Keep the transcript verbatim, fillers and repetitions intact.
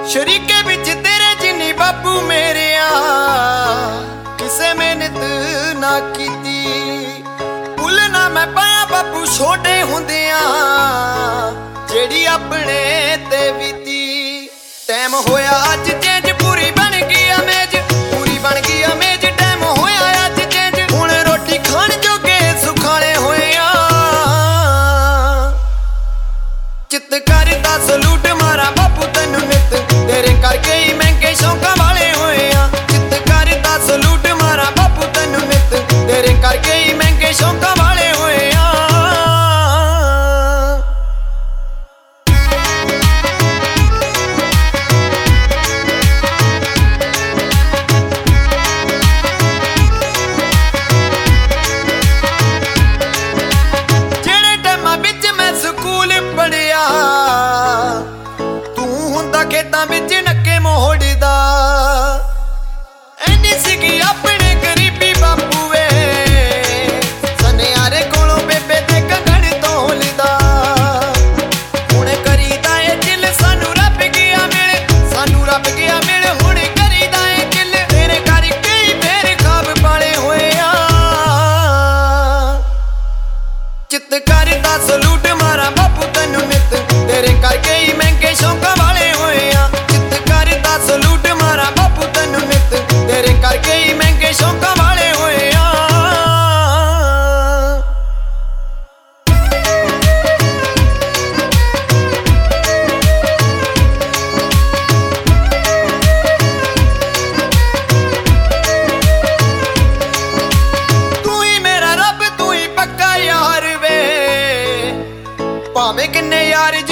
शरीके बिच तेरे जिन्नी बापू मेरिया किसे मेहनत ना कीती। भुल ना मैं पाया बापू छोटे हुंदियां जेड़ी अपने ते बीती। टाइम होया अज चेंज पूरी बन गई अमेज, पूरी बन गई अमेज। टाइम होया अज चेंज हुण रोटी खाण जोगे सुखाले होया। चित करदा सलूट मारा बापू तैनू नित, तेरे करके ही महंगे शौकां वाले होए आ। चित करदा सलूट मारा बापू तैनू नित, तेरे करके ही महंगे शौकां वाले होए आ। जेड़े टाइमां विच मैं स्कूल पढ़िया तू हुंदा खेतां विच नक्के मोड़दा। ऐनी सीगी अपने गरीबी बापू वे सनियारे कोलों बेबे ते कंगण तोलदा। हुण करीदा ए दिल सानू रब गया मिल, सानू रब गया मिल। हुण करीदा ए दिल तेरे करके ही फेर खाब पाले होए आ। चित करदा सलूट मारा बापू तैनू नित, तेरे करके ही महंगे शौकां वाले होए आ। चित करदा सलूट मारा बापू तैनू नित, तेरे करके ही महंगे शौकां वाले होए आ। तू ही मेरा रब, तू ही पक्का यार वे, भावें किन्ने यार